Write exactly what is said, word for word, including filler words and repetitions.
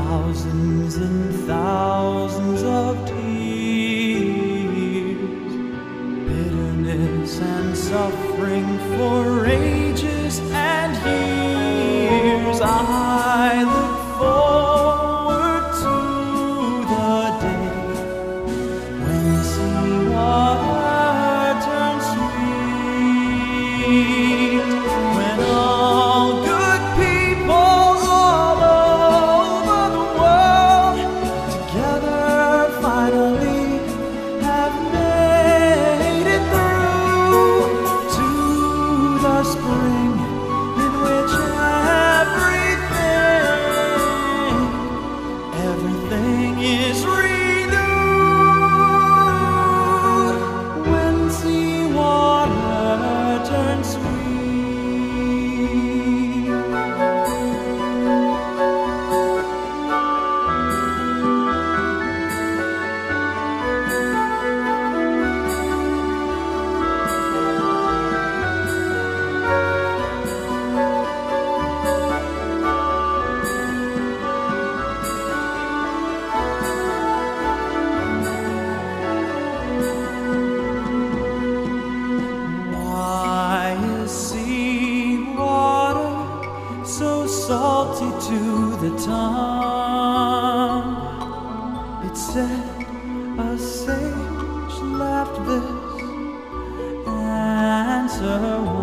thousands and thousands of tears, bitterness and suffering for ages and years. I look forward to the day when seawater turns sweet, when all good people all over the world together finally have made it through to the spring in which everything, everything is renewed, when seawater turns sweet. Why is seawater so salty to the tongue? It said a sage laughed this answer.